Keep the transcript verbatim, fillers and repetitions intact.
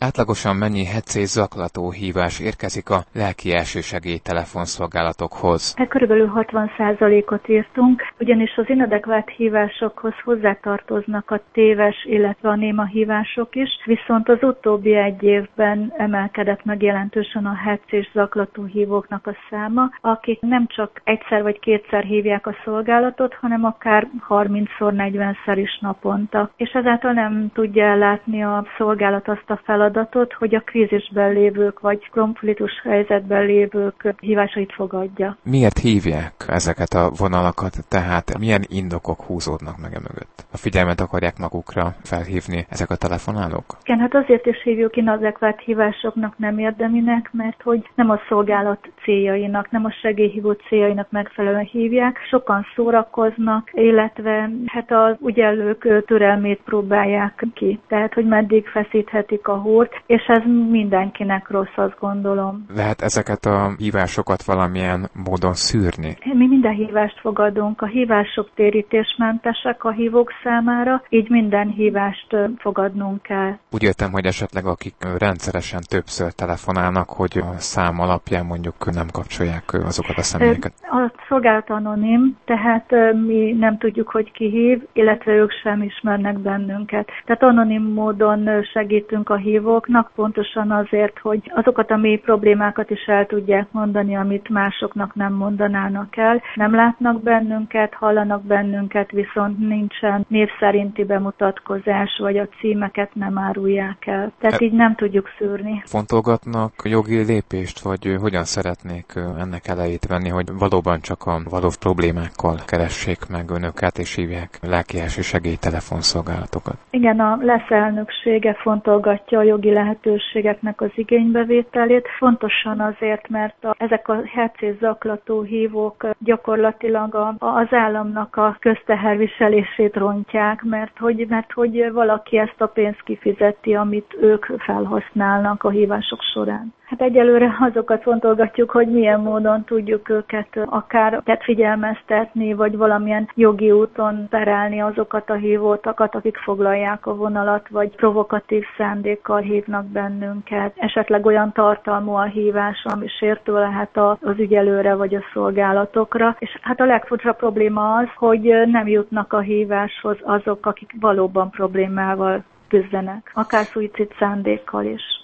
Átlagosan mennyi hetszés zaklató hívás érkezik a lelki elsősegély telefonszolgálatokhoz? Hát körülbelül hatvan százalékot írtunk, ugyanis az inadekvát hívásokhoz hozzátartoznak a téves, illetve a néma hívások is, viszont az utóbbi egy évben emelkedett meg jelentősen a hetszés zaklató hívóknak a száma, akik nem csak egyszer vagy kétszer hívják a szolgálatot, hanem akár harmincszor, negyvenszer is naponta. És ezáltal nem tudja ellátni a szolgálat azt a feladatot, hogy a krízisben lévők vagy konfliktus helyzetben lévők hívásait fogadja. Miért hívják ezeket a vonalakat, tehát milyen indokok húzódnak meg emögött? A figyelmet akarják magukra felhívni ezek a telefonálók? Igen, hát azért is hívjuk inadekvát hívásoknak, nem érdeminek, mert hogy nem a szolgálat céljainak, nem a segélyhívó céljainak megfelelően hívják. Sokan szórakoznak, illetve hát az ügyelők türelmét próbálják ki. Tehát, hogy meddig feszíthetik a húrt, és ez mindenkinek rossz, azt gondolom. Lehet ezeket a hívásokat valamilyen módon szűrni? Mi minden hívást fogadunk. A hívások térítésmentesek a hívók számára, így minden hívást fogadnunk kell. Úgy értem, hogy esetleg akik rendszeresen többször telefonálnak, hogy a szám alapján mondjuk nem kapcsolják azokat a személyeket. A szolgálat anonim, tehát mi nem tudjuk, hogy ki hív, illetve ők sem ismernek bennünket. Tehát anonim módon segítünk a hívóknak, pontosan azért, hogy azokat a mély problémákat is el tudják mondani, amit másoknak nem mondanának el. Nem látnak bennünket, hallanak bennünket, viszont nincsen név szerinti bemutatkozás, vagy a címeket nem árulják el. Tehát e- így nem tudjuk szűrni. Fontolgatnak jogi lépést, vagy hogyan szeretnék ennek elejét venni, hogy valóban csak a valós problémákkal keressék meg önöket, és hívják lelki elsősegély telefonszolgálatokat? Igen, a lesz elnöksége fontolgatja a jogi lehetőségeknek az igénybevételét, pontosan azért, mert a, ezek a hetszés zaklató hívók gyakorlatilag a, az államnak a közteherviselését rontják, mert hogy, mert hogy valaki ezt a pénzt kifizeti, amit ők felhasználnak a hívások során. Hát egyelőre azokat fontolgatjuk, hogy milyen módon tudjuk őket akár figyelmeztetni, vagy valamilyen jogi úton perelni azokat a hívótakat, akik foglalják a vonalat, vagy provokatív szándékkal hívnak bennünket. Esetleg olyan tartalmú a hívás, ami sértő lehet az ügyelőre vagy a szolgálatokra. És hát a legfontosabb probléma az, hogy nem jutnak a híváshoz azok, akik valóban problémával küzdenek, akár szuicid szándékkal is.